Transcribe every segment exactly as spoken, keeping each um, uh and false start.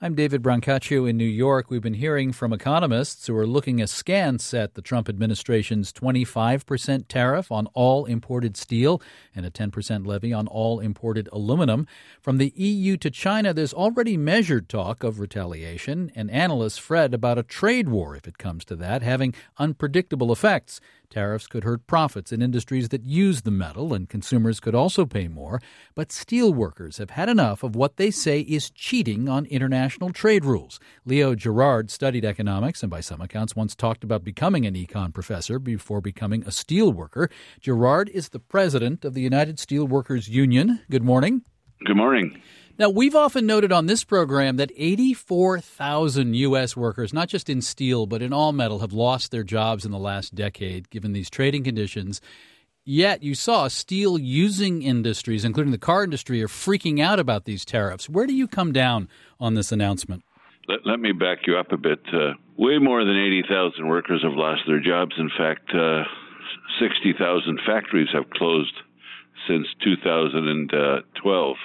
I'm David Brancaccio in New York. We've been hearing from economists who are looking askance at the Trump administration's twenty-five percent tariff on all imported steel and a ten percent levy on all imported aluminum. From the E U to China, there's already measured talk of retaliation, and analysts fret about a trade war, if it comes to that, having unpredictable effects. Tariffs could hurt profits in industries that use the metal, and consumers could also pay more. But steel workers have had enough of what they say is cheating on international trade rules. Leo Gerard studied economics and by some accounts once talked about becoming an econ professor before becoming a steel worker. Gerard is the president of the United Steelworkers Union. Good morning. Good morning. Now, we've often noted on this program that eighty-four thousand U S workers, not just in steel, but in all metal, have lost their jobs in the last decade, given these trading conditions. Yet you saw steel-using industries, including the car industry, are freaking out about these tariffs. Where do you come down on this announcement? Let, let me back you up a bit. Uh, way more than eighty thousand workers have lost their jobs. In fact, uh, sixty thousand factories have closed since two thousand twelve.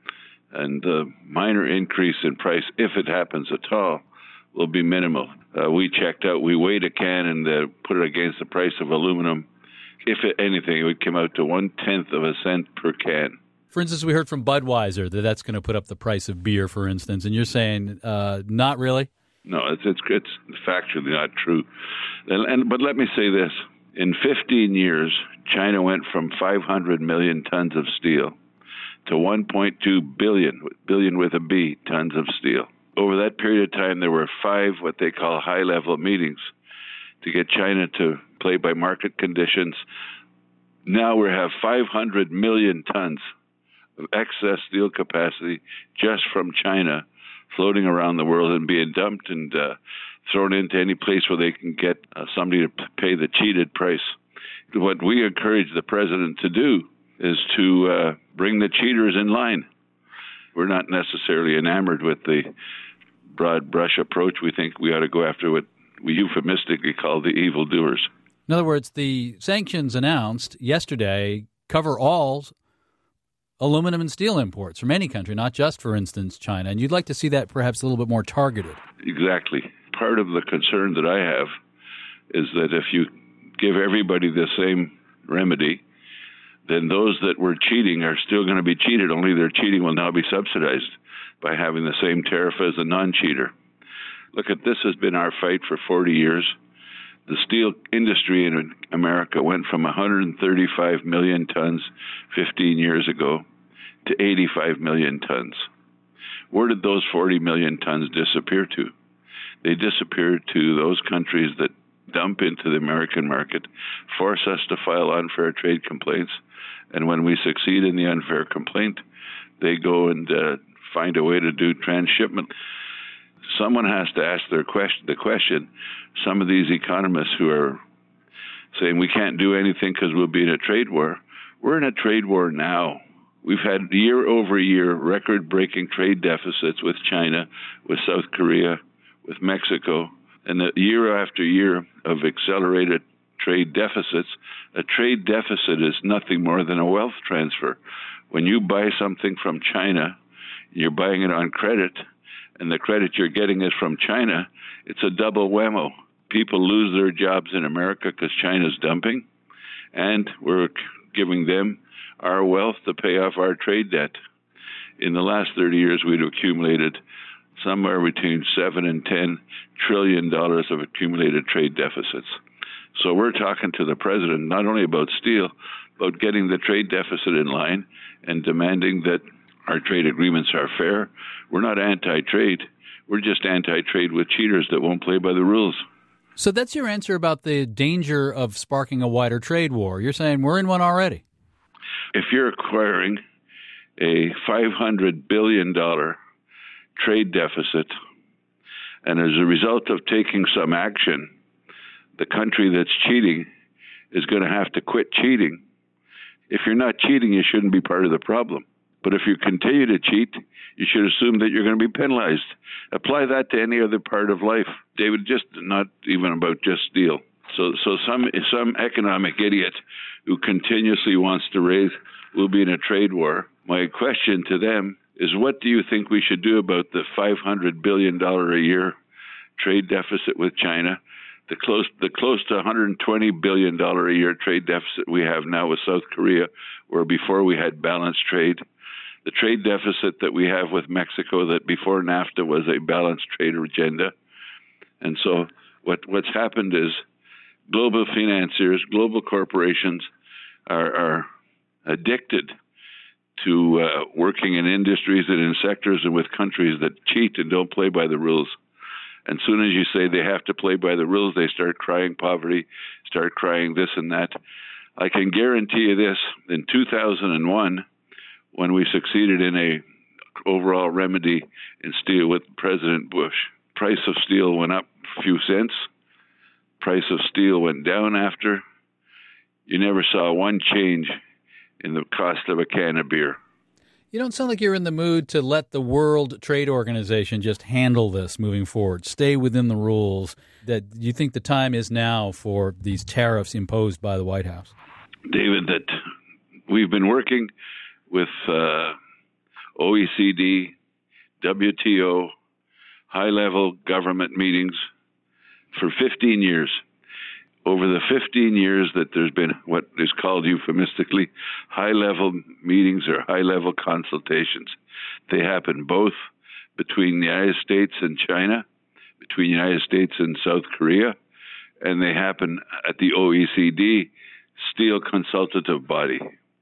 And the minor increase in price, if it happens at all, will be minimal. Uh, we checked out, we weighed a can and uh, put it against the price of aluminum. If it, anything, it would come out to one-tenth of a cent per can. For instance, we heard from Budweiser that that's going to put up the price of beer, for instance, and you're saying uh, not really? No, it's, it's it's factually not true. And, and But let me say this. In fifteen years, China went from five hundred million tons of steel to one point two billion, billion with a B, tons of steel. Over that period of time, there were five what they call high-level meetings to get China to play by market conditions. Now we have five hundred million tons of excess steel capacity just from China floating around the world and being dumped and uh, thrown into any place where they can get uh, somebody to pay the cheated price. What we encourage the president to do is to uh, bring the cheaters in line. We're not necessarily enamored with the broad brush approach. We think we ought to go after what we euphemistically call the evildoers. In other words, the sanctions announced yesterday cover all aluminum and steel imports from any country, not just, for instance, China. And you'd like to see that perhaps a little bit more targeted. Exactly. Part of the concern that I have is that if you give everybody the same remedy, then those that were cheating are still going to be cheated, only their cheating will now be subsidized by having the same tariff as a non-cheater. Look, at this has been our fight for forty years. The steel industry in America went from one hundred thirty-five million tons fifteen years ago to eighty-five million tons. Where did those forty million tons disappear to? They disappeared to those countries that dump into the American market, force us to file unfair trade complaints, and when we succeed in the unfair complaint, they go and uh, find a way to do transshipment. Someone has to ask their question, the question, some of these economists who are saying we can't do anything because we'll be in a trade war. We're in a trade war now. We've had year over year record-breaking trade deficits with China, with South Korea, with Mexico, and a year after year of accelerated trade deficits. A trade deficit is nothing more than a wealth transfer. When you buy something from China, you're buying it on credit, and the credit you're getting is from China, it's a double whammo. People lose their jobs in America because China's dumping, and we're giving them our wealth to pay off our trade debt. In the last thirty years, we've accumulated somewhere between seven and ten trillion dollars of accumulated trade deficits. So we're talking to the president not only about steel, but getting the trade deficit in line and demanding that our trade agreements are fair. We're not anti-trade. We're just anti-trade with cheaters that won't play by the rules. So that's your answer about the danger of sparking a wider trade war. You're saying we're in one already. If you're acquiring a five hundred billion dollars trade deficit, and as a result of taking some action, the country that's cheating is going to have to quit cheating. If you're not cheating, you shouldn't be part of the problem. But if you continue to cheat, you should assume that you're going to be penalized. Apply that to any other part of life. David, just not even about just steel. So so some some economic idiot who continuously wants to raise we'll be in a trade war. My question to them is what do you think we should do about the five hundred billion dollars a year trade deficit with China, the close the close to one hundred twenty billion dollars a year trade deficit we have now with South Korea, where before we had balanced trade, the trade deficit that we have with Mexico that before NAFTA was a balanced trade agenda. And so what what's happened is global financiers, global corporations are, are addicted to uh, working in industries and in sectors and with countries that cheat and don't play by the rules. And as soon as you say they have to play by the rules, they start crying poverty, start crying this and that. I can guarantee you this, in two thousand one, when we succeeded in a overall remedy in steel with President Bush, price of steel went up a few cents, price of steel went down after. You never saw one change in the cost of a can of beer. You don't sound like you're in the mood to let the World Trade Organization just handle this moving forward, stay within the rules, that you think the time is now for these tariffs imposed by the White House. David, that we've been working with uh, O E C D, W T O, high-level government meetings for fifteen years. Over the fifteen years that there's been what is called euphemistically high-level meetings or high-level consultations, they happen both between the United States and China, between the United States and South Korea, and they happen at the O E C D Steel Consultative Body.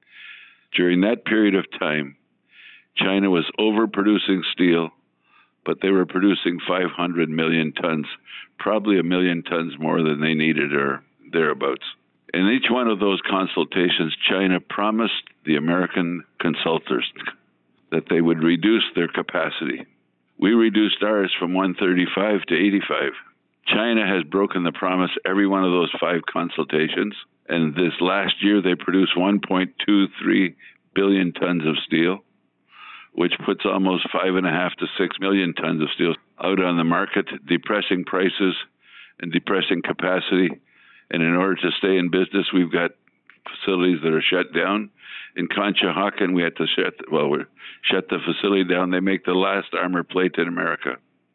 During that period of time, China was overproducing steel, but they were producing five hundred million tons, probably a million tons more than they needed or thereabouts. In each one of those consultations, China promised the American consultants that they would reduce their capacity. We reduced ours from one thirty-five to eighty-five. China has broken the promise every one of those five consultations, and this last year they produced one point two three billion tons of steel, which puts almost five and a half to six million tons of steel out on the market, depressing prices and depressing capacity. And in order to stay in business, we've got facilities that are shut down. In Conshohocken, we had to shut, well, we shut the facility down. They make the last armor plate in America.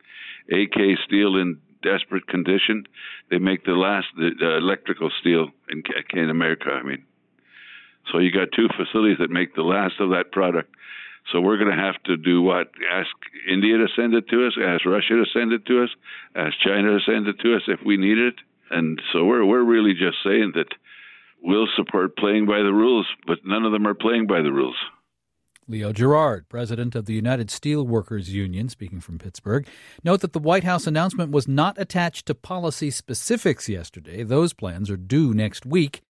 A K Steel in desperate condition. They make the last the, uh, electrical steel in, in America, I mean. So you got two facilities that make the last of that product. So we're going to have to do what? Ask India to send it to us, ask Russia to send it to us, ask China to send it to us if we need it. And so we're we're really just saying that we'll support playing by the rules, but none of them are playing by the rules. Leo Gerard, president of the United Steelworkers Union, speaking from Pittsburgh. Note that the White House announcement was not attached to policy specifics yesterday. Those plans are due next week.